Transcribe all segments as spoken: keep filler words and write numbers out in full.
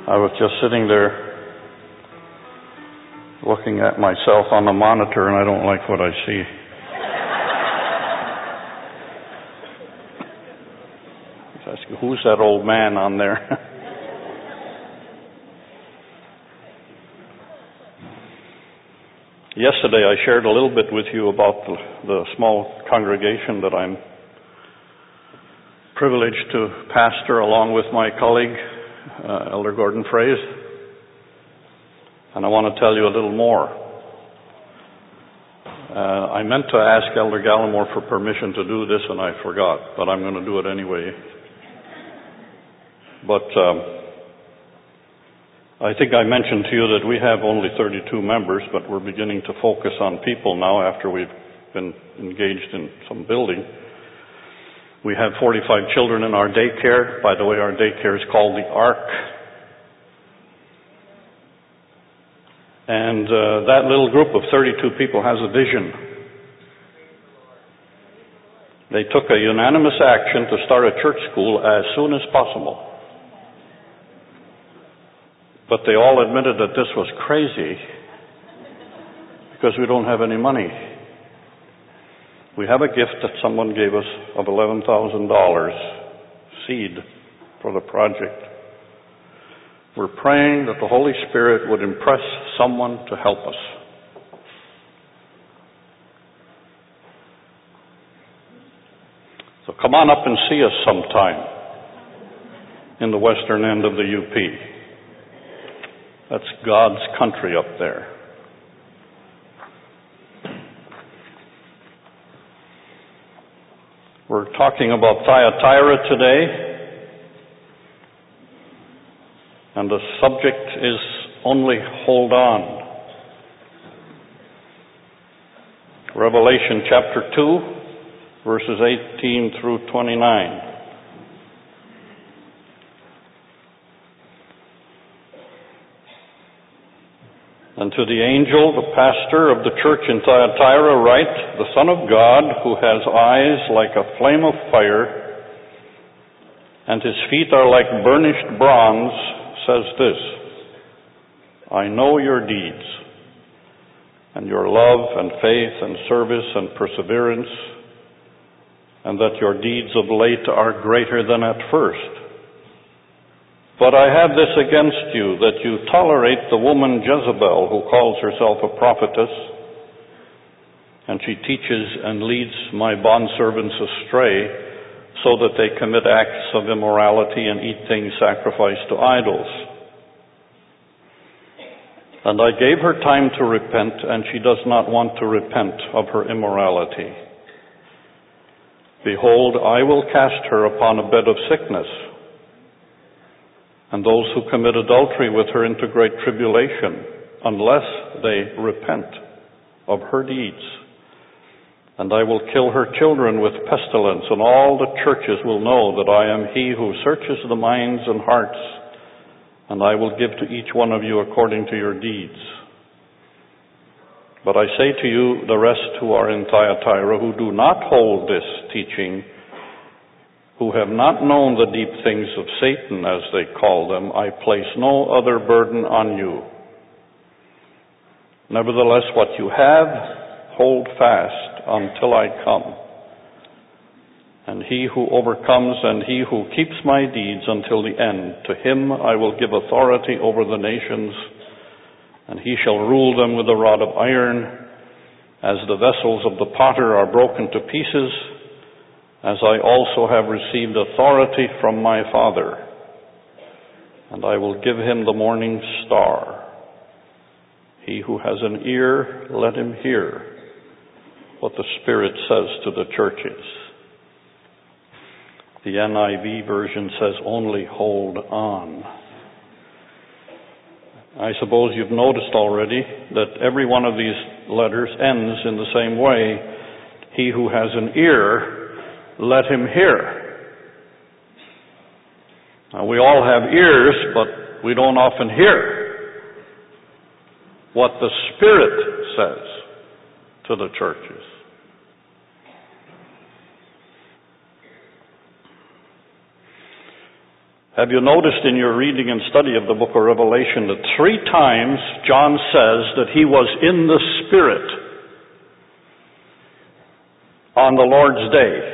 I was just sitting there looking at myself on the monitor, and I don't like what I see. I was asking, who's that old man on there? Yesterday I shared a little bit with you about the, the small congregation that I'm privileged to pastor along with my colleague, uh, Elder Gordon Fraze. And I want to tell you a little more. Uh, I meant to ask Elder Gallimore for permission to do this, and I forgot, but I'm going to do it anyway. But um, I think I mentioned to you that we have only thirty-two members, but we're beginning to focus on people now after we've been engaged in some building. We have forty-five children in our daycare. By the way, our daycare is called the Ark. And uh, that little group of thirty-two people has a vision. They took a unanimous action to start a church school as soon as possible. But they all admitted that this was crazy because we don't have any money. We have a gift that someone gave us of eleven thousand dollars seed for the project. We're praying that the Holy Spirit would impress someone to help us. So come on up and see us sometime in the western end of the U P. That's God's country up there. We're talking about Thyatira today. And the subject is only hold on. Revelation chapter two, verses eighteen through twenty-nine. And to the angel, the pastor of the church in Thyatira, write, the Son of God, who has eyes like a flame of fire, and his feet are like burnished bronze, says this, I know your deeds, and your love and faith and service and perseverance, and that your deeds of late are greater than at first. But I have this against you, that you tolerate the woman Jezebel, who calls herself a prophetess, and she teaches and leads my bondservants astray, so that they commit acts of immorality and eat things sacrificed to idols. And I gave her time to repent, and she does not want to repent of her immorality. Behold, I will cast her upon a bed of sickness, and those who commit adultery with her into great tribulation, unless they repent of her deeds. And I will kill her children with pestilence, and all the churches will know that I am he who searches the minds and hearts, and I will give to each one of you according to your deeds. But I say to you, the rest who are in Thyatira, who do not hold this teaching, who have not known the deep things of Satan, as they call them, I place no other burden on you. Nevertheless, what you have, hold fast until I come. And he who overcomes and he who keeps my deeds until the end, to him I will give authority over the nations, and he shall rule them with a rod of iron, as the vessels of the potter are broken to pieces, as I also have received authority from my Father. And I will give him the morning star. He who has an ear, let him hear what the Spirit says to the churches. The N I V version says only hold on. I suppose you've noticed already that every one of these letters ends in the same way. He who has an ear, let him hear. Now, we all have ears, but we don't often hear what the Spirit says to the churches. Have you noticed in your reading and study of the book of Revelation that three times John says that he was in the Spirit on the Lord's day?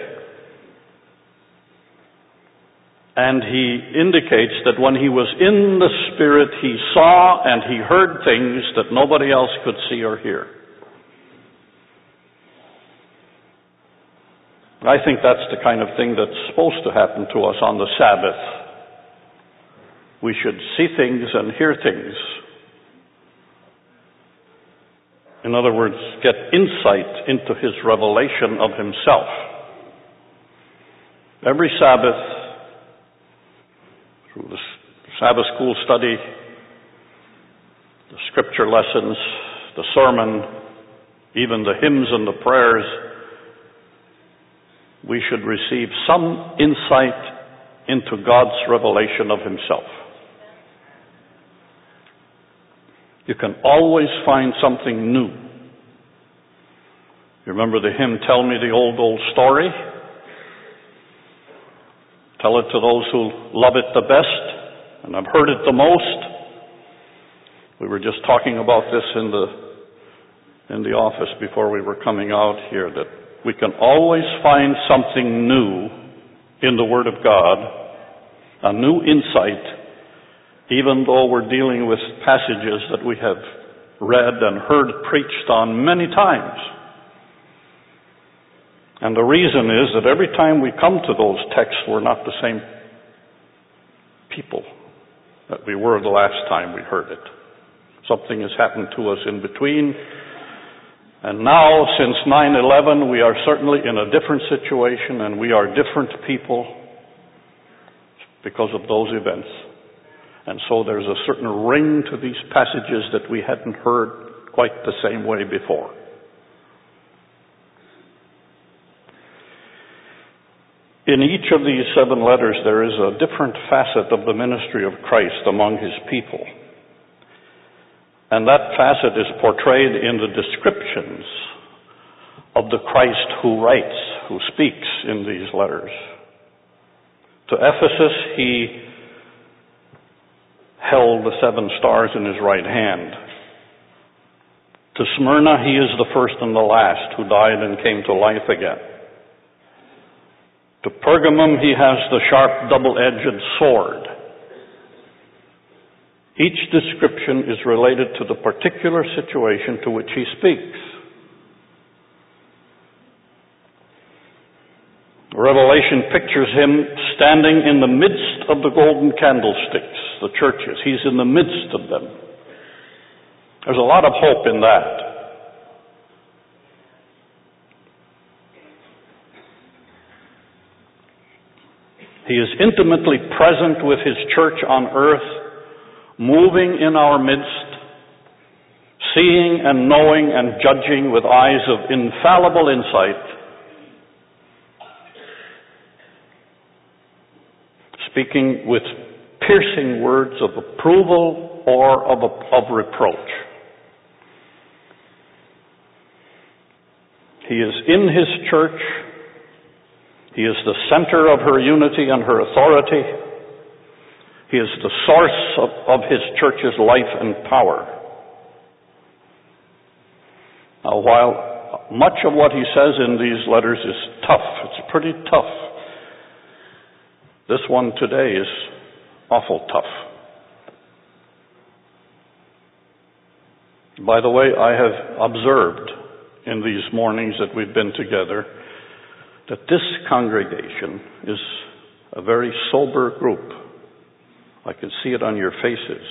And he indicates that when he was in the Spirit, he saw and he heard things that nobody else could see or hear. I think that's the kind of thing that's supposed to happen to us on the Sabbath. We should see things and hear things. In other words, get insight into his revelation of himself. Every Sabbath, through the Sabbath school study, the scripture lessons, the sermon, even the hymns and the prayers, we should receive some insight into God's revelation of himself. You can always find something new. You remember the hymn, "Tell Me the Old, Old Story"? Tell it to those who love it the best and have heard it the most. We were just talking about this in the in the office before we were coming out here, that we can always find something new in the Word of God, a new insight, even though we're dealing with passages that we have read and heard preached on many times. And the reason is that every time we come to those texts, we're not the same people that we were the last time we heard it. Something has happened to us in between. And now, since nine eleven, we are certainly in a different situation, and we are different people because of those events. And so there's a certain ring to these passages that we hadn't heard quite the same way before. In each of these seven letters, there is a different facet of the ministry of Christ among his people. And that facet is portrayed in the descriptions of the Christ who writes, who speaks in these letters. To Ephesus, he held the seven stars in his right hand. To Smyrna, he is the first and the last, who died and came to life again. To Pergamum, he has the sharp double-edged sword. Each description is related to the particular situation to which he speaks. Revelation pictures him standing in the midst of the golden candlesticks, the churches. He's in the midst of them. There's a lot of hope in that. He is intimately present with his church on earth, moving in our midst, seeing and knowing and judging with eyes of infallible insight, speaking with piercing words of approval or of, of reproach. He is in his church. He is the center of her unity and her authority. He is the source of, of his church's life and power. Now, while much of what he says in these letters is tough, it's pretty tough, this one today is awful tough. By the way, I have observed in these mornings that we've been together that this congregation is a very sober group. I can see it on your faces.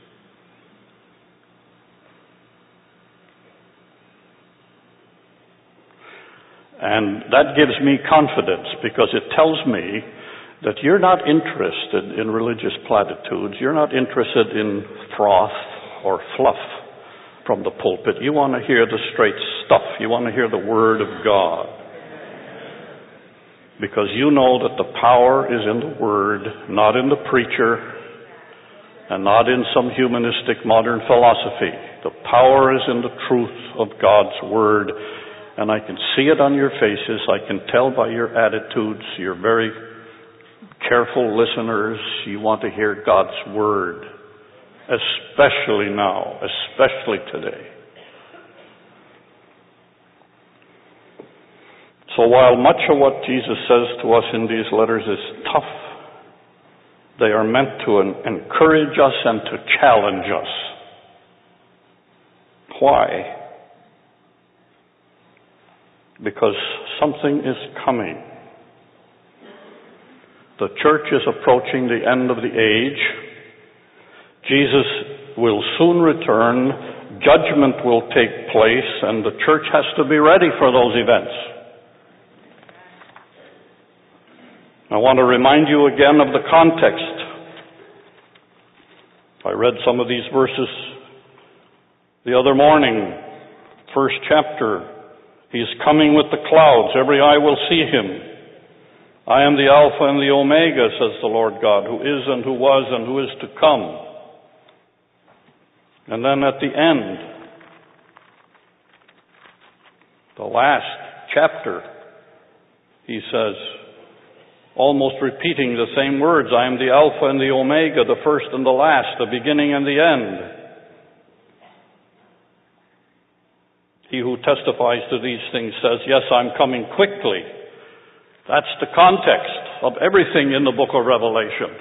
And that gives me confidence, because it tells me that you're not interested in religious platitudes. You're not interested in froth or fluff from the pulpit. You want to hear the straight stuff. You want to hear the Word of God. Because you know that the power is in the Word, not in the preacher, and not in some humanistic modern philosophy. The power is in the truth of God's Word, and I can see it on your faces. I can tell by your attitudes. You're very careful listeners. You want to hear God's word, especially now, especially today. So while much of what Jesus says to us in these letters is tough, they are meant to encourage us and to challenge us. Why? Because something is coming. The church is approaching the end of the age. Jesus will soon return. Judgment will take place, and the church has to be ready for those events. I want to remind you again of the context. I read some of these verses the other morning. First chapter. He is coming with the clouds. Every eye will see him. I am the Alpha and the Omega, says the Lord God, who is and who was and who is to come. And then at the end, the last chapter, he says, almost repeating the same words, I am the Alpha and the Omega, the first and the last, the beginning and the end. He who testifies to these things says, yes, I'm coming quickly. That's the context of everything in the book of Revelation.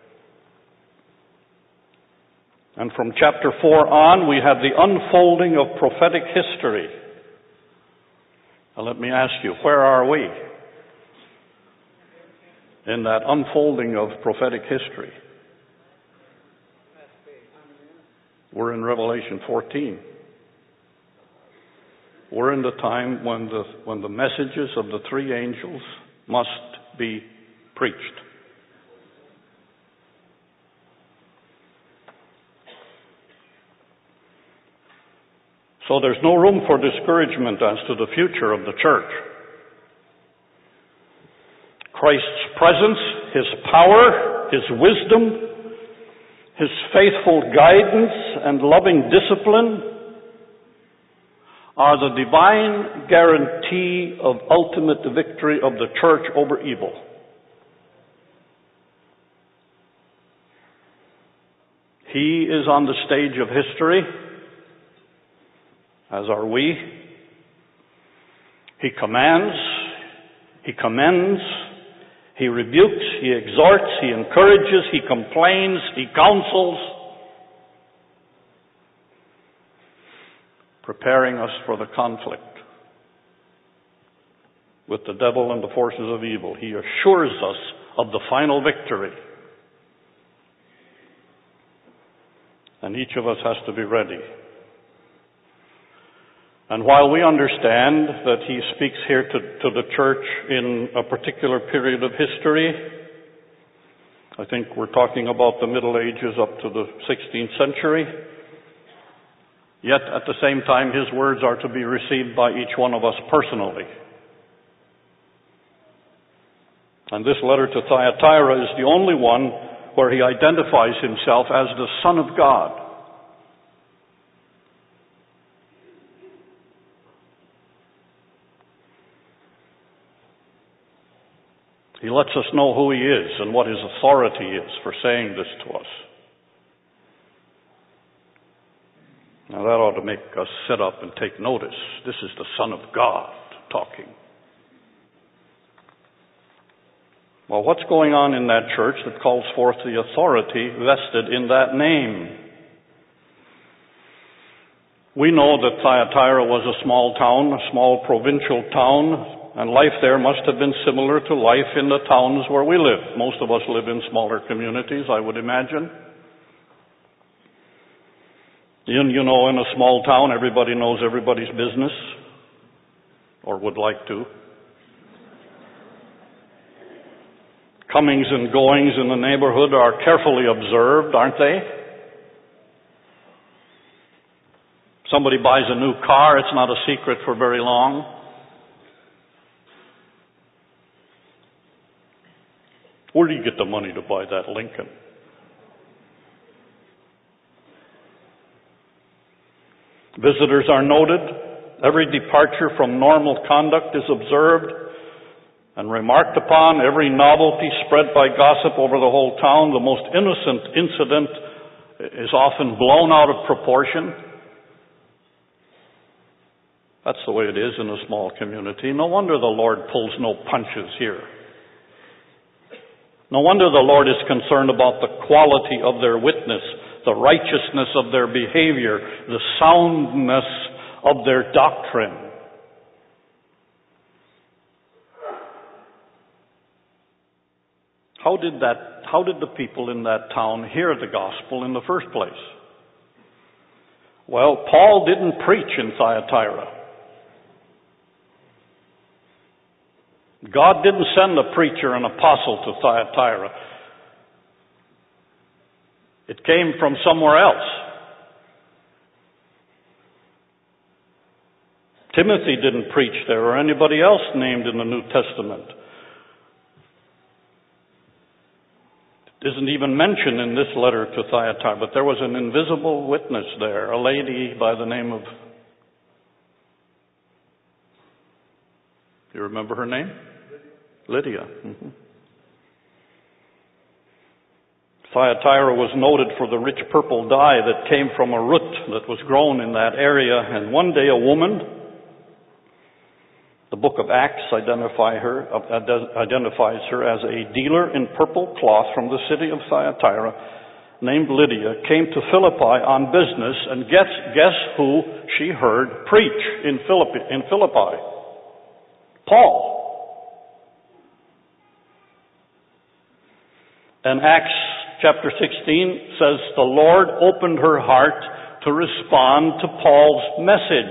And from chapter four on, we have the unfolding of prophetic history. Now let me ask you, where are we in that unfolding of prophetic history? We're in Revelation fourteen. We're in the time when the when the messages of the three angels must be preached. So there's no room for discouragement as to the future of the church. Christ's presence, His power, His wisdom, His faithful guidance and loving discipline are the divine guarantee of ultimate victory of the church over evil. He is on the stage of history, as are we. He commands, He commends, He rebukes, He exhorts, He encourages, He complains, He counsels, preparing us for the conflict with the devil and the forces of evil. He assures us of the final victory. And each of us has to be ready. And while we understand that he speaks here to, to the church in a particular period of history, I think we're talking about the Middle Ages up to the sixteenth century, yet at the same time his words are to be received by each one of us personally. And this letter to Thyatira is the only one where he identifies himself as the Son of God. He lets us know who he is and what his authority is for saying this to us. Now that ought to make us sit up and take notice. This is the Son of God talking. Well, what's going on in that church that calls forth the authority vested in that name? We know that Thyatira was a small town, a small provincial town, and life there must have been similar to life in the towns where we live. Most of us live in smaller communities, I would imagine. You, you know, in a small town, everybody knows everybody's business, or would like to. Comings and goings in the neighborhood are carefully observed, aren't they? Somebody buys a new car, it's not a secret for very long. Where do you get the money to buy that Lincoln? Visitors are noted. Every departure from normal conduct is observed. and remarked upon, every novelty spread by gossip over the whole town. The most innocent incident is often blown out of proportion. That's the way it is in a small community. No wonder the Lord pulls no punches here. No wonder the Lord is concerned about the quality of their witness, the righteousness of their behavior, the soundness of their doctrine. How did that, how did the people in that town hear the gospel in the first place? Well, Paul didn't preach in Thyatira. God didn't send a preacher, an apostle to Thyatira. It came from somewhere else. Timothy didn't preach there, or anybody else named in the New Testament. It isn't even mentioned in this letter to Thyatira, but there was an invisible witness there, a lady by the name of, you remember her name? Lydia. Mm-hmm. Thyatira was noted for the rich purple dye that came from a root that was grown in that area. And one day a woman, the book of Acts identify her, identifies her as a dealer in purple cloth from the city of Thyatira, named Lydia, came to Philippi on business. And guess, guess who she heard preach in Philippi? In Philippi? Paul. And Acts chapter sixteen says the Lord opened her heart to respond to Paul's message.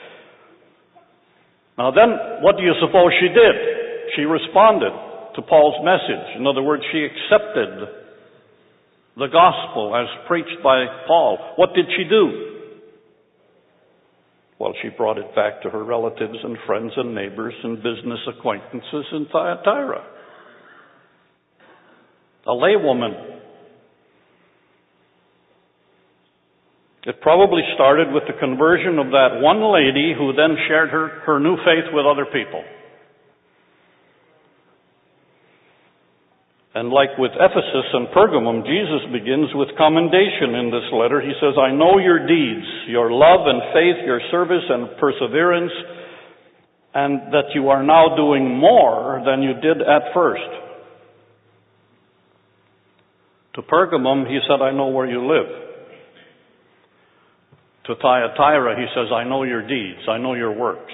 Now then, what do you suppose she did? She responded to Paul's message. In other words, she accepted the gospel as preached by Paul. What did she do? Well, she brought it back to her relatives and friends and neighbors and business acquaintances in Thyatira. A laywoman. It probably started with the conversion of that one lady who then shared her, her new faith with other people. And like with Ephesus and Pergamum, Jesus begins with commendation in this letter. He says, I know your deeds, your love and faith, your service and perseverance, and that you are now doing more than you did at first. To Pergamum, he said, I know where you live. To Thyatira, he says, I know your deeds, I know your works.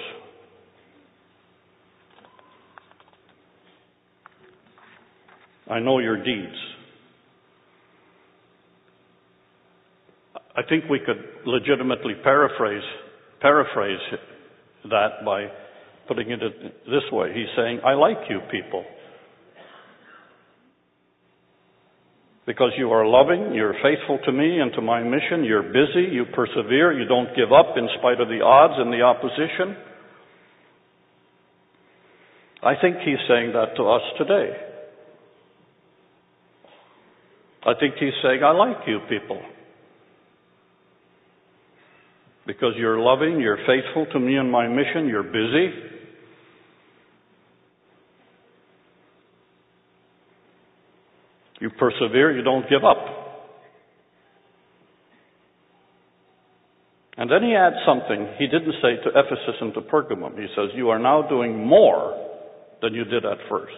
I know your deeds. I think we could legitimately paraphrase, paraphrase that by putting it this way. He's saying, I like you people. Because you are loving, you're faithful to me and to my mission, you're busy, you persevere, you don't give up in spite of the odds and the opposition. I think he's saying that to us today. I think he's saying, I like you people. Because you're loving, you're faithful to me and my mission, you're busy. You persevere, you don't give up. And then he adds something he didn't say to Ephesus and to Pergamum. He says, you are now doing more than you did at first.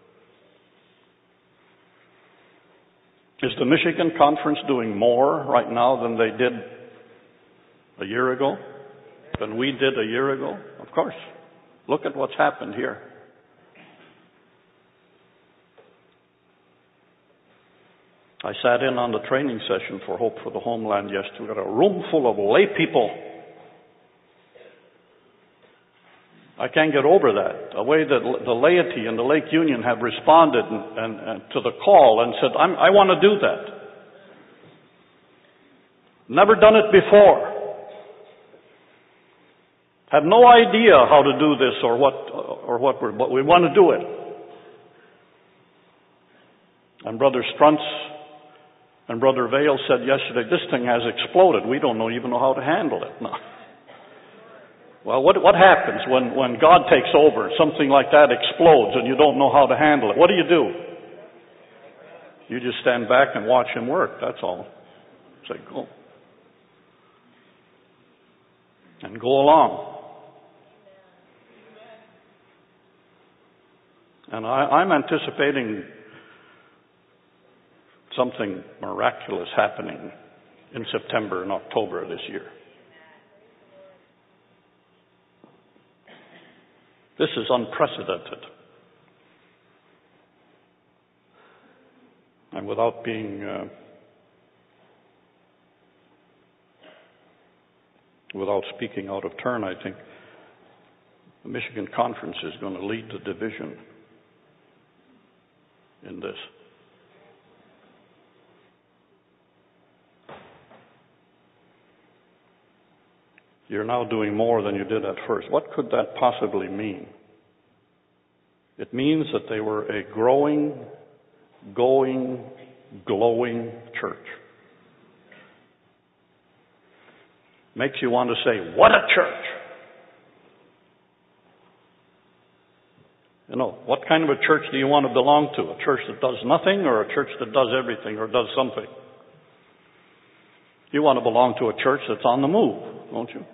Is the Michigan Conference doing more right now than they did a year ago? Than we did a year ago? Of course. Look at what's happened here. I sat in on the training session for Hope for the Homeland yesterday. We got a room full of lay people. I can't get over that. The way that the laity and the Lake Union have responded and, and, and to the call and said, I'm, I want to do that. Never done it before. Have no idea how to do this or what, or what we're, but we want to do it. And Brother Struntz and Brother Vale said yesterday, this thing has exploded. We don't know, even know how to handle it. No. Well, what, what happens when, when God takes over, something like that explodes and you don't know how to handle it? What do you do? You just stand back and watch him work, that's all. Say, go. And go along. And I, I'm anticipating something miraculous happening in September and October this year. This is unprecedented. And without being uh, without speaking out of turn, I think the Michigan Conference is going to lead the division in this. You're now doing more than you did at first. What could that possibly mean? It means that they were a growing, going, glowing church. Makes you want to say, what a church! You know, what kind of a church do you want to belong to? A church that does nothing or a church that does everything or does something? You want to belong to a church that's on the move, don't you?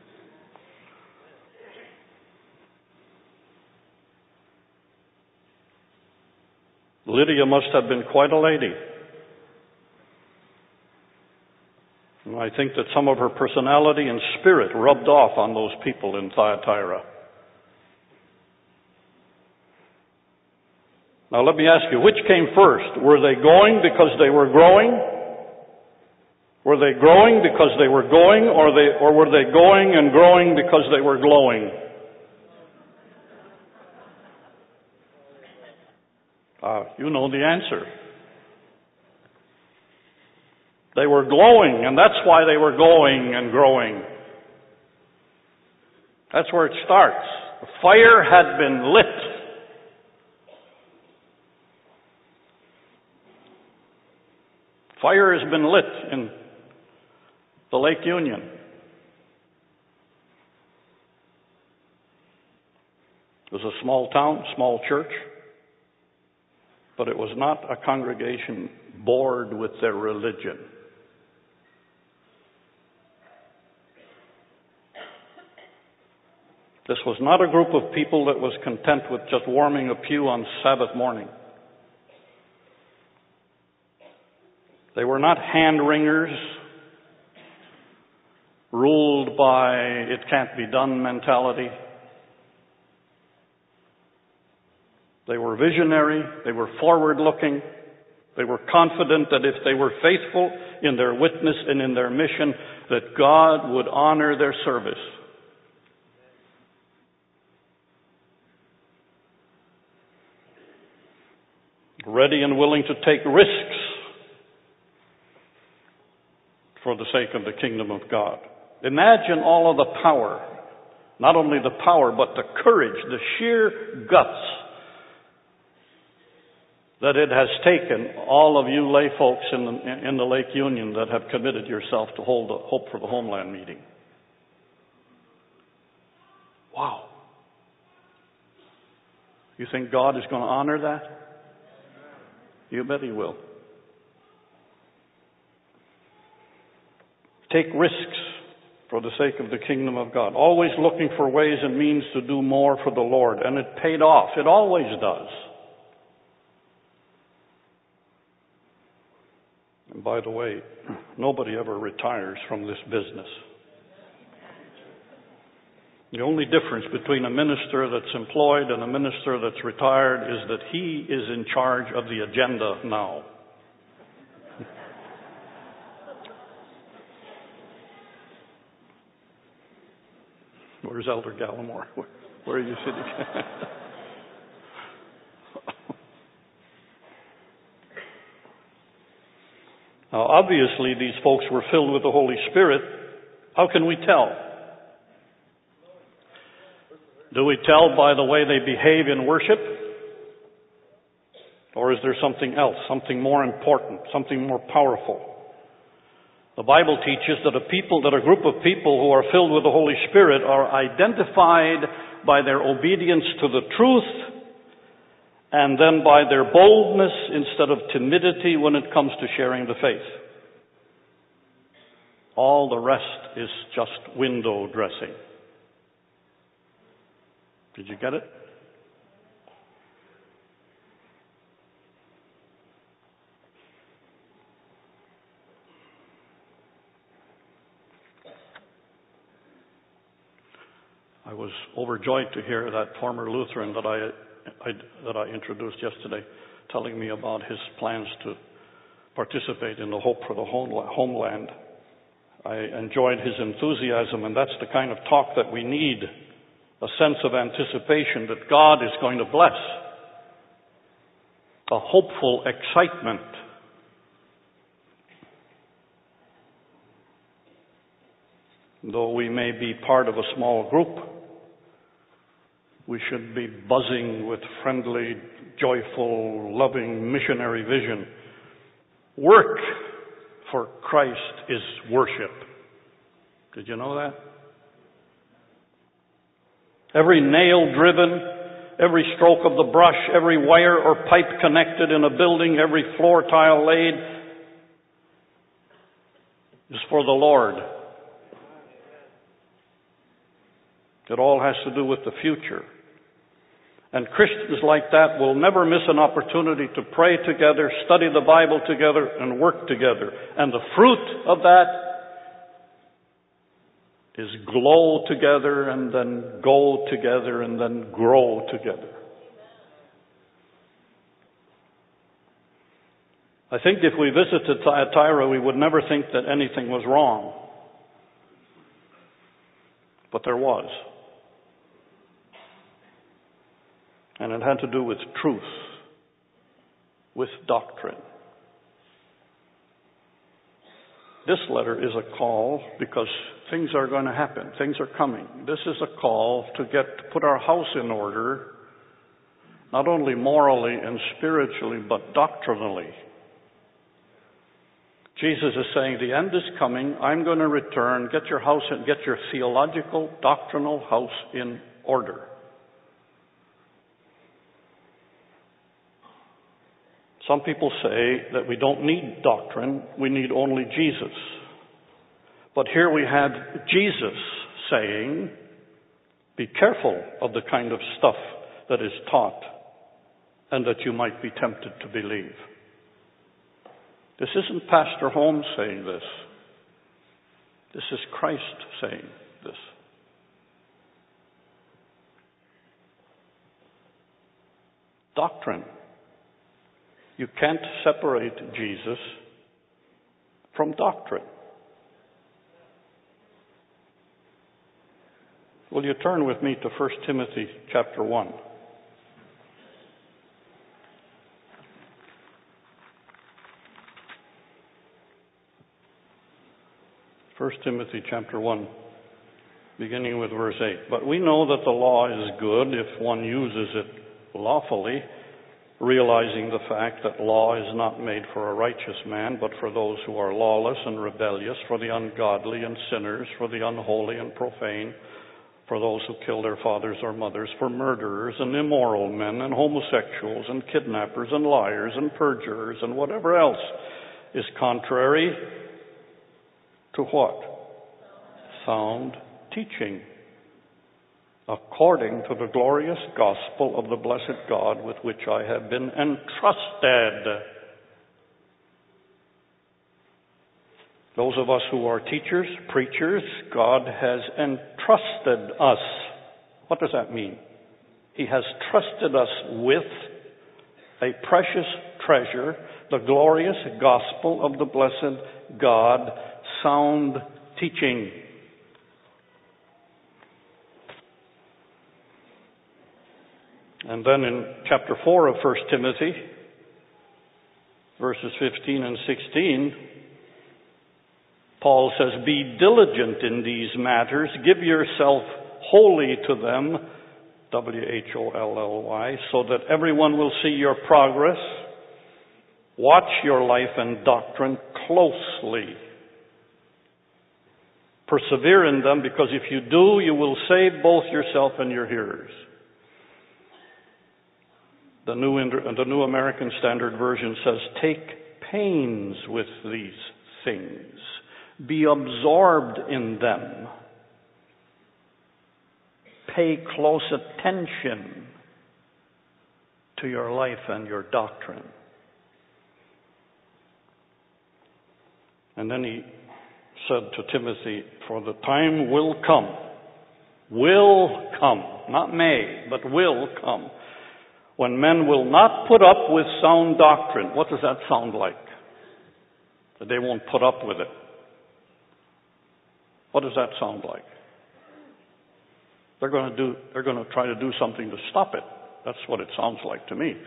Lydia must have been quite a lady. And I think that some of her personality and spirit rubbed off on those people in Thyatira. Now let me ask you, which came first? Were they going because they were growing? Were they growing because they were going, or they, or were they going and growing because they were glowing? Ah, you know the answer. They were glowing, and that's why they were going and growing. That's where it starts. The fire had been lit. Fire has been lit in the Lake Union. It was a small town, small church, but it was not a congregation bored with their religion. This was not a group of people that was content with just warming a pew on Sabbath morning. They were not hand-wringers, ruled by it can't be done mentality. They were visionary, they were forward-looking, they were confident that if they were faithful in their witness and in their mission, that God would honor their service. Ready and willing to take risks for the sake of the kingdom of God. Imagine all of the power, not only the power, but the courage, the sheer guts that it has taken all of you lay folks in the, in the Lake Union that have committed yourself to hold a Hope for the Homeland meeting. Wow. You think God is going to honor that? You bet He will. Take risks for the sake of the kingdom of God. Always looking for ways and means to do more for the Lord. And it paid off. It always does. And by the way, nobody ever retires from this business. The only difference between a minister that's employed and a minister that's retired is that he is in charge of the agenda now. Where's Elder Gallimore? Where, where are you sitting? Now, obviously, these folks were filled with the Holy Spirit. How can we tell? Do we tell by the way they behave in worship? Or is there something else, something more important, something more powerful? The Bible teaches that a people, that a group of people who are filled with the Holy Spirit are identified by their obedience to the truth and then by their boldness instead of timidity when it comes to sharing the faith. All the rest is just window dressing. Did you get it? I was overjoyed to hear that former Lutheran that I, I, that I introduced yesterday telling me about his plans to participate in the Hope for the Homeland. I enjoyed his enthusiasm, and that's the kind of talk that we need, a sense of anticipation that God is going to bless, a hopeful excitement. Though we may be part of a small group, we should be buzzing with friendly, joyful, loving missionary vision. Work for Christ is worship. Did you know that? Every nail driven, every stroke of the brush, every wire or pipe connected in a building, every floor tile laid is for the Lord. It all has to do with the future. And Christians like that will never miss an opportunity to pray together, study the Bible together, and work together. And the fruit of that is glow together, and then go together, and then grow together. I think if we visited Thyatira, we would never think that anything was wrong. But there was. And it had to do with truth, with doctrine. This letter is a call because things are going to happen. Things are coming. This is a call to get to put our house in order, not only morally and spiritually, but doctrinally. Jesus is saying, the end is coming. I'm going to return. Get your house and get your theological, doctrinal house in order. Some people say that we don't need doctrine, we need only Jesus. But here we had Jesus saying, be careful of the kind of stuff that is taught and that you might be tempted to believe. This isn't Pastor Holmes saying this. This is Christ saying this. Doctrine. You can't separate Jesus from doctrine. Will you turn with me to First Timothy chapter one? First Timothy chapter one, beginning with verse eight. But we know that the law is good if one uses it lawfully, realizing the fact that law is not made for a righteous man, but for those who are lawless and rebellious, for the ungodly and sinners, for the unholy and profane, for those who kill their fathers or mothers, for murderers and immoral men and homosexuals and kidnappers and liars and perjurers and whatever else is contrary to what? Sound teaching, according to the glorious gospel of the blessed God with which I have been entrusted. Those of us who are teachers, preachers, God has entrusted us. What does that mean? He has trusted us with a precious treasure, the glorious gospel of the blessed God, sound teaching. And then in chapter four of First Timothy, verses fifteen and sixteen, Paul says, be diligent in these matters, give yourself wholly to them, W H O L L Y, so that everyone will see your progress. Watch your life and doctrine closely. Persevere in them, because if you do, you will save both yourself and your hearers. The New, the New American Standard Version says, take pains with these things. Be absorbed in them. Pay close attention to your life and your doctrine. And then he said to Timothy, for the time will come, will come, not may, but will come, when men will not put up with sound doctrine. What does that sound like? That they won't put up with it. What does that sound like? They're going to do, they're going to try to do something to stop it. That's what it sounds like to me.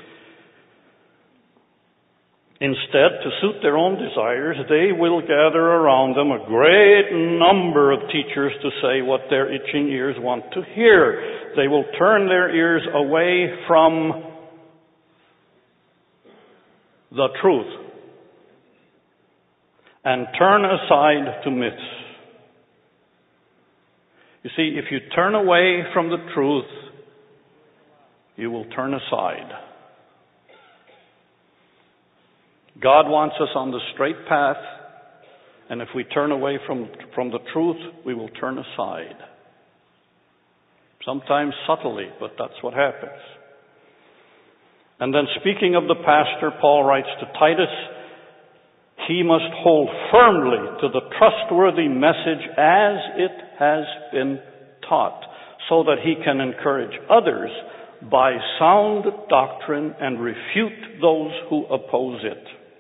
Instead, to suit their own desires, they will gather around them a great number of teachers to say what their itching ears want to hear. They will turn their ears away from the truth and turn aside to myths. You see, if you turn away from the truth, you will turn aside. God wants us on the straight path, and if we turn away from, from the truth, we will turn aside. Sometimes subtly, but that's what happens. And then speaking of the pastor, Paul writes to Titus, he must hold firmly to the trustworthy message as it has been taught, so that he can encourage others by sound doctrine and refute those who oppose it.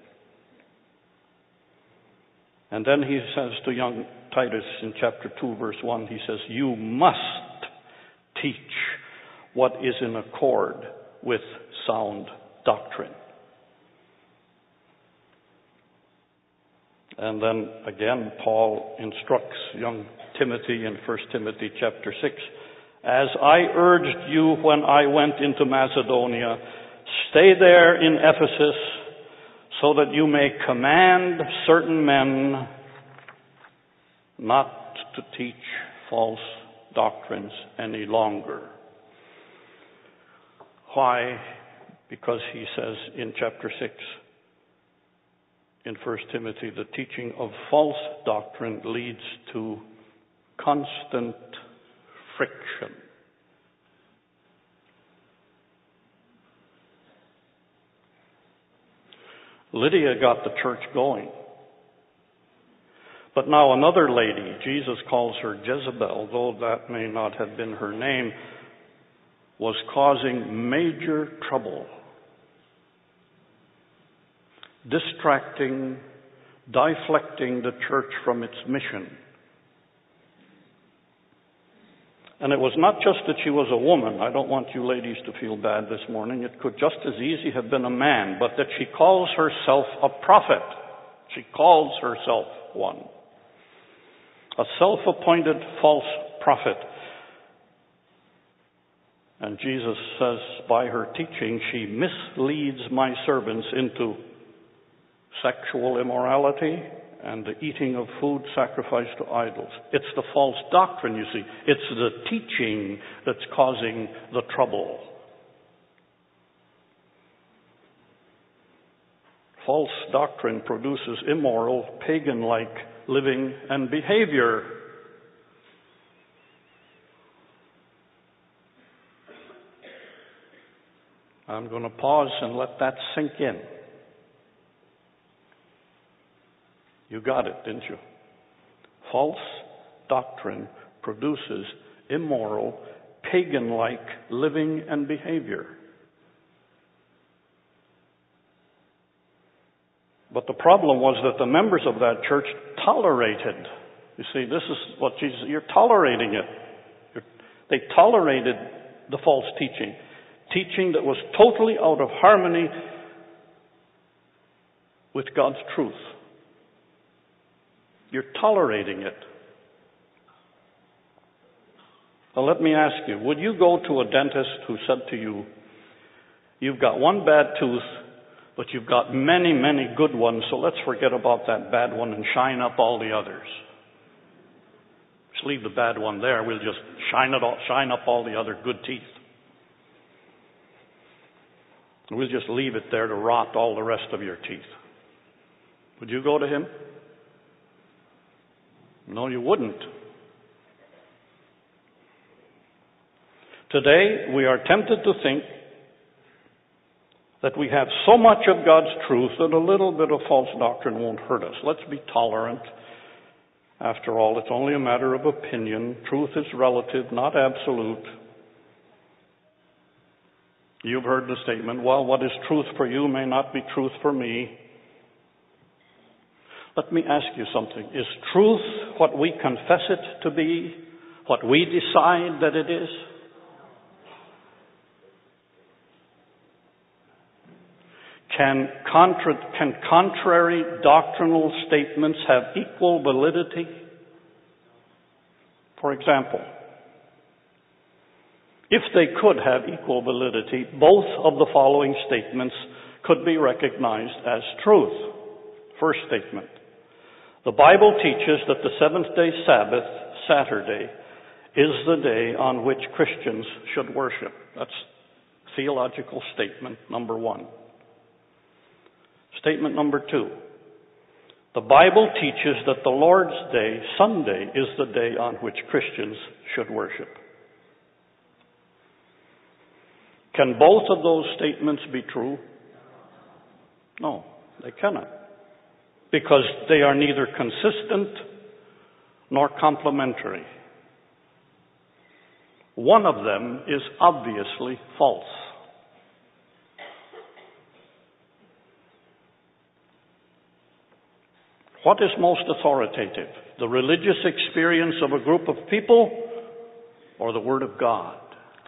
And then he says to young Titus in chapter two, verse one, he says, you must teach what is in accord with sound doctrine. And then again, Paul instructs young Timothy in First Timothy chapter six, as I urged you when I went into Macedonia, stay there in Ephesus, so that you may command certain men not to teach false doctrines any longer. Why? Because he says in chapter six, in First Timothy, the teaching of false doctrine leads to constant friction. Lydia got the church going. But now another lady, Jesus calls her Jezebel, though that may not have been her name, was causing major trouble, distracting, deflecting the church from its mission. And it was not just that she was a woman. I don't want you ladies to feel bad this morning. It could just as easily have been a man, but that she calls herself a prophet. She calls herself one. A self-appointed false prophet. And Jesus says by her teaching, she misleads my servants into sexual immorality and the eating of food sacrificed to idols. It's the false doctrine, you see. It's the teaching that's causing the trouble. False doctrine produces immoral, pagan-like living and behavior. I'm going to pause and let that sink in. You got it, didn't you? False doctrine produces immoral, pagan-like living and behavior. But the problem was that the members of that church tolerated. You see, this is what Jesus, you're tolerating it. You're, they tolerated the false teaching. Teaching that was totally out of harmony with God's truth. You're tolerating it. Well, let me ask you, would you go to a dentist who said to you, you've got one bad tooth, but you've got many, many good ones, so let's forget about that bad one and shine up all the others? leave the bad one there. We'll just shine it all, shine up all the other good teeth. We'll just leave it there to rot all the rest of your teeth. Would you go to him? No, you wouldn't. Today, we are tempted to think that we have so much of God's truth that a little bit of false doctrine won't hurt us. Let's be tolerant. After all, it's only a matter of opinion. Truth is relative, not absolute. You've heard the statement, well, what is truth for you may not be truth for me. Let me ask you something. Is truth what we confess it to be? What we decide that it is? Can, contra- can contrary doctrinal statements have equal validity? For example, if they could have equal validity, both of the following statements could be recognized as truth. First statement. The Bible teaches that the seventh-day Sabbath, Saturday, is the day on which Christians should worship. That's theological statement number one. Statement number two. The Bible teaches that the Lord's Day, Sunday, is the day on which Christians should worship. Can both of those statements be true? No, they cannot. Because they are neither consistent nor complementary. One of them is obviously false. What is most authoritative? The religious experience of a group of people or the Word of God?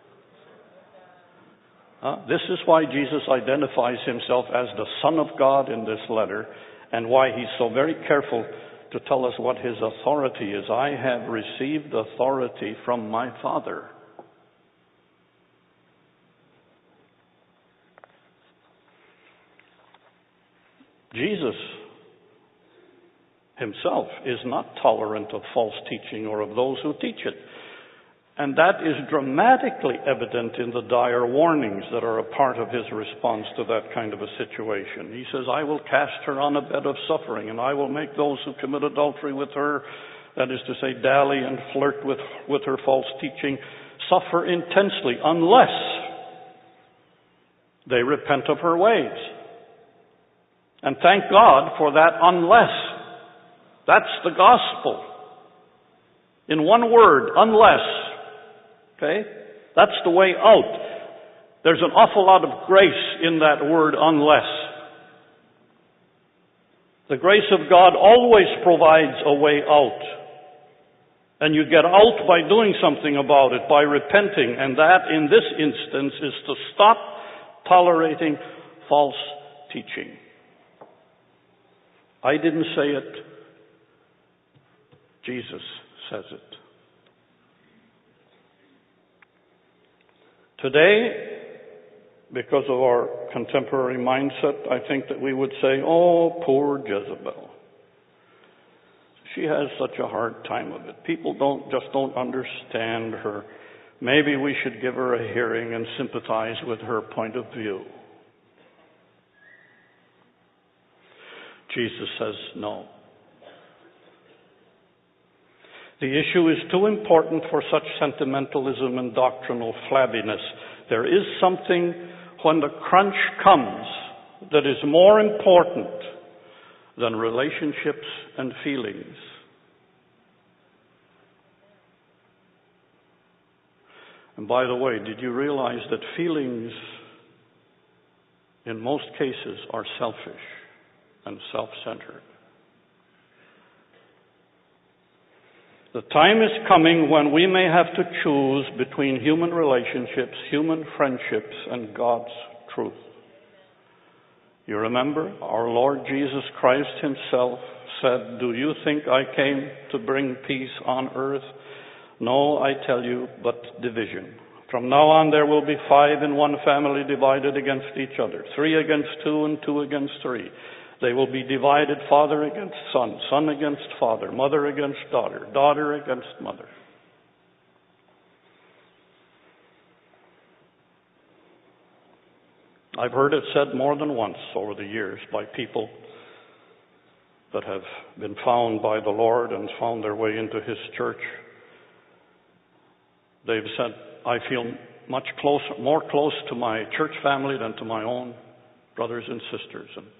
Uh, this is why Jesus identifies himself as the Son of God in this letter, and why he's so very careful to tell us what his authority is. I have received authority from my Father. Jesus himself is not tolerant of false teaching or of those who teach it. And that is dramatically evident in the dire warnings that are a part of his response to that kind of a situation. He says, I will cast her on a bed of suffering, and I will make those who commit adultery with her, that is to say, dally and flirt with, with her false teaching, suffer intensely unless they repent of her ways. And thank God for that unless. That's the gospel. In one word, unless. Okay? That's the way out. There's an awful lot of grace in that word, unless. The grace of God always provides a way out. And you get out by doing something about it, by repenting. And that, in this instance, is to stop tolerating false teaching. I didn't say it. Jesus says it. Today, because of our contemporary mindset, I think that we would say, oh, poor Jezebel. She has such a hard time of it. People don't just don't understand her. Maybe we should give her a hearing and sympathize with her point of view. Jesus says no. The issue is too important for such sentimentalism and doctrinal flabbiness. There is something, when the crunch comes, that is more important than relationships and feelings. And by the way, did you realize that feelings, in most cases, are selfish and self-centered? The time is coming when we may have to choose between human relationships, human friendships, and God's truth. You remember, our Lord Jesus Christ himself said, do you think I came to bring peace on earth? No, I tell you, but division. From now on there will be five in one family divided against each other, three against two and two against three. They will be divided, father against son, son against father, mother against daughter, daughter against mother. I've heard it said more than once over the years by people that have been found by the Lord and found their way into His church. They've said, I feel much closer, more close to my church family than to my own brothers and sisters. And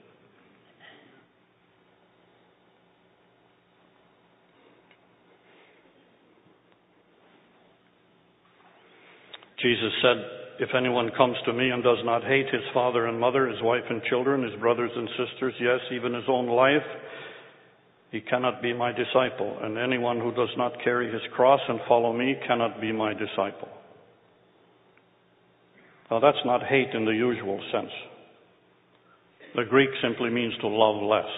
Jesus said, if anyone comes to me and does not hate his father and mother, his wife and children, his brothers and sisters, yes, even his own life, he cannot be my disciple. And anyone who does not carry his cross and follow me cannot be my disciple. Now that's not hate in the usual sense. The Greek simply means to love less.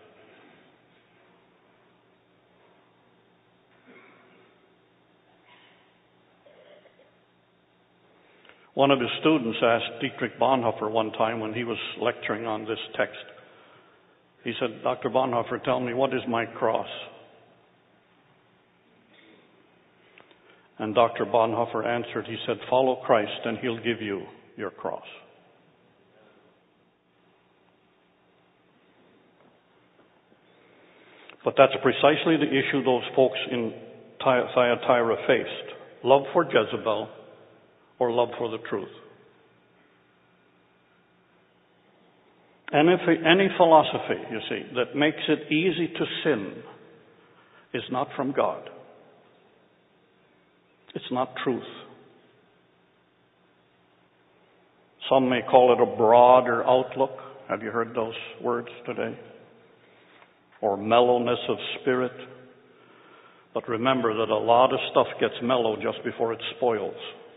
One of his students asked Dietrich Bonhoeffer one time when he was lecturing on this text. He said, Doctor Bonhoeffer, tell me, what is my cross? And Doctor Bonhoeffer answered, he said, follow Christ and He'll give you your cross. But that's precisely the issue those folks in Thyatira faced. Love for Jezebel or love for the truth. And if any philosophy, you see, that makes it easy to sin is not from God. It's not truth. Some may call it a broader outlook. Have you heard those words today? Or mellowness of spirit. But remember that a lot of stuff gets mellow just before it spoils.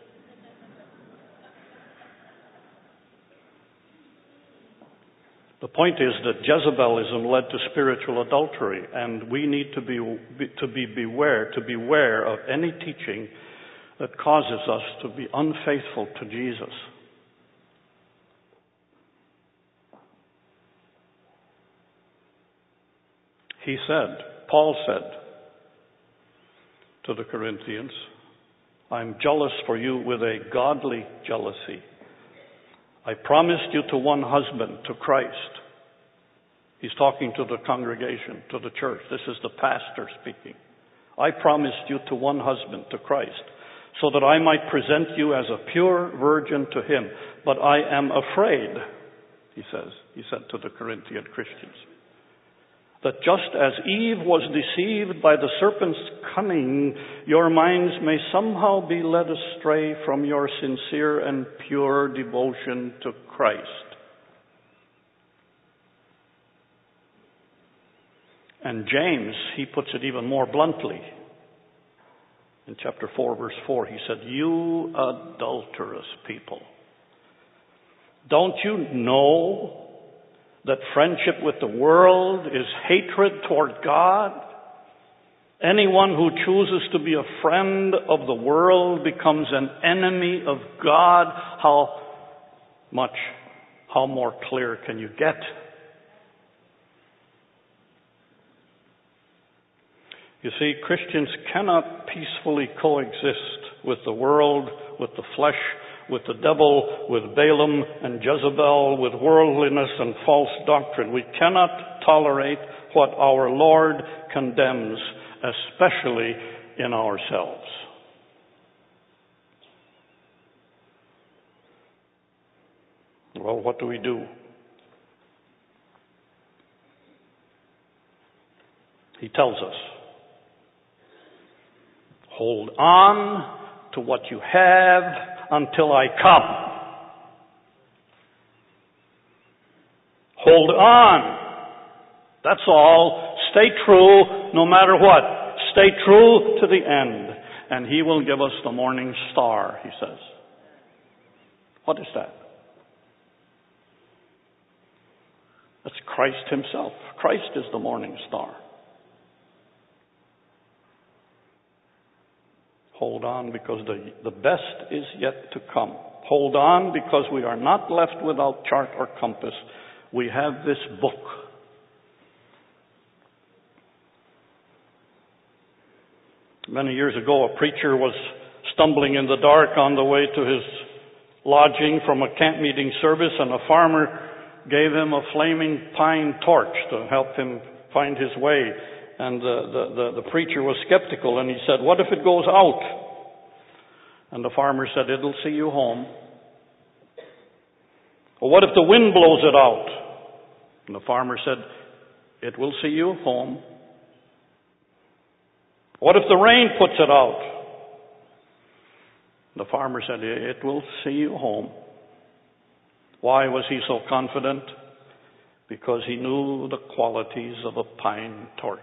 The point is that Jezebelism led to spiritual adultery, and we need to be, to be beware, to beware of any teaching that causes us to be unfaithful to Jesus. He said, Paul said to the Corinthians, I'm jealous for you with a godly jealousy. I promised you to one husband, to Christ. He's talking to the congregation, to the church. This is the pastor speaking. I promised you to one husband, to Christ, so that I might present you as a pure virgin to Him. But I am afraid, he says, he said to the Corinthian Christians, that just as Eve was deceived by the serpent's cunning, your minds may somehow be led astray from your sincere and pure devotion to Christ. And James, he puts it even more bluntly. In chapter four, verse four, he said, you adulterous people, don't you know that friendship with the world is hatred toward God? Anyone who chooses to be a friend of the world becomes an enemy of God. How much, how more clear can you get? You see, Christians cannot peacefully coexist with the world, with the flesh, with the devil, with Balaam and Jezebel, with worldliness and false doctrine. We cannot tolerate what our Lord condemns, especially in ourselves. Well, what do we do? He tells us, hold on to what you have until I come. Hold on. That's all. Stay true no matter what. Stay true to the end. And He will give us the morning star, he says. What is that? That's Christ Himself. Christ is the morning star. Hold on, because the, the best is yet to come. Hold on, because we are not left without chart or compass. We have this book many years ago, a preacher was stumbling in the dark on the way to his lodging from a camp meeting service, and a farmer gave him a flaming pine torch to help him find his way. And the, the, the, the preacher was skeptical, and he said, "What if it goes out?" And the farmer said, "It'll see you home." "Well, what if the wind blows it out?" And the farmer said, "It will see you home." "What if the rain puts it out?" The farmer said, "It will see you home." Why was he so confident? Because he knew the qualities of a pine torch.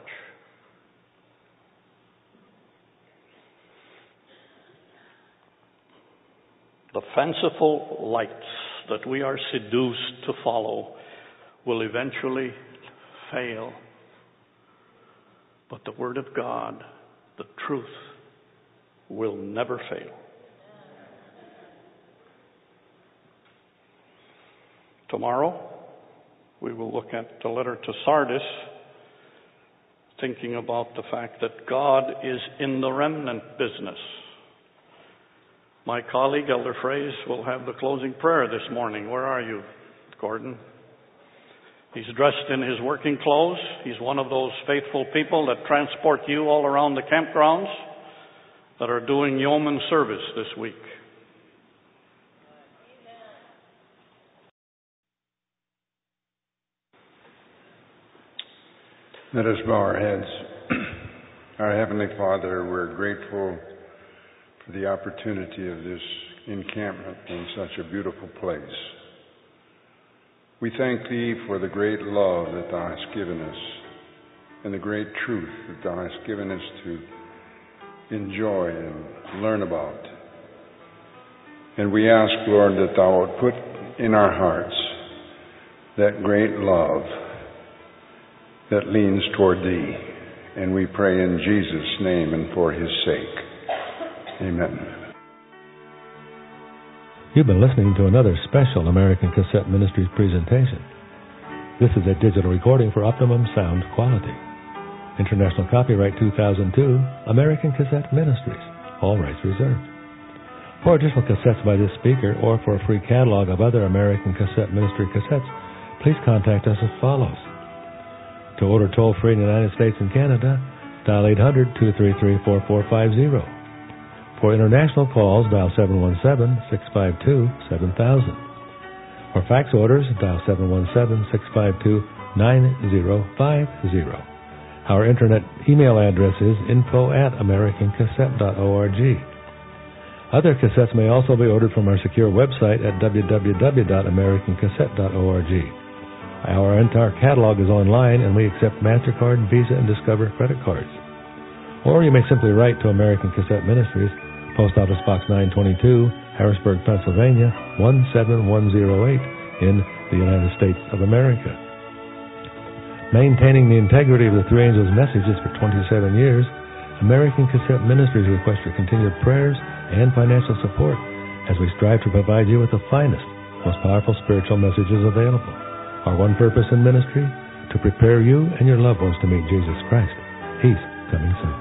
The fanciful lights that we are seduced to follow will eventually fail. But the Word of God, the truth, will never fail. Tomorrow, we will look at the letter to Sardis, thinking about the fact that God is in the remnant business. My colleague, Elder Fraze, will have the closing prayer this morning. Where are you, Gordon? He's dressed in his working clothes. He's one of those faithful people that transport you all around the campgrounds that are doing yeoman service this week. Let us bow our heads. Our Heavenly Father, we're grateful for the opportunity of this encampment in such a beautiful place. We thank Thee for the great love that Thou hast given us and the great truth that Thou hast given us to enjoy and learn about. And we ask, Lord, that Thou would put in our hearts that great love that leans toward Thee. And we pray in Jesus' name and for His sake. Amen. You've been listening to another special American Cassette Ministries presentation. This is a digital recording for optimum sound quality. International copyright two thousand two, American Cassette Ministries. All rights reserved. For additional cassettes by this speaker or for a free catalog of other American Cassette Ministry cassettes, please contact us as follows. To order toll-free in the United States and Canada, dial eight hundred, two three three, four four five zero. For international calls, dial seven one seven, six five two, seven thousand. For fax orders, dial seven one seven, six five two, nine zero five zero. Our internet email address is info at american cassette dot org. Other cassettes may also be ordered from our secure website at w w w dot american cassette dot org. Our entire catalog is online, and we accept MasterCard, Visa, and Discover credit cards. Or you may simply write to American Cassette Ministries, Post Office Box nine twenty-two, Harrisburg, Pennsylvania, one seven one zero eight, in the United States of America. Maintaining the integrity of the Three Angels' messages for twenty-seven years, American Cassette Ministries requests your continued prayers and financial support as we strive to provide you with the finest, most powerful spiritual messages available. Our one purpose in ministry, to prepare you and your loved ones to meet Jesus Christ. He's coming soon.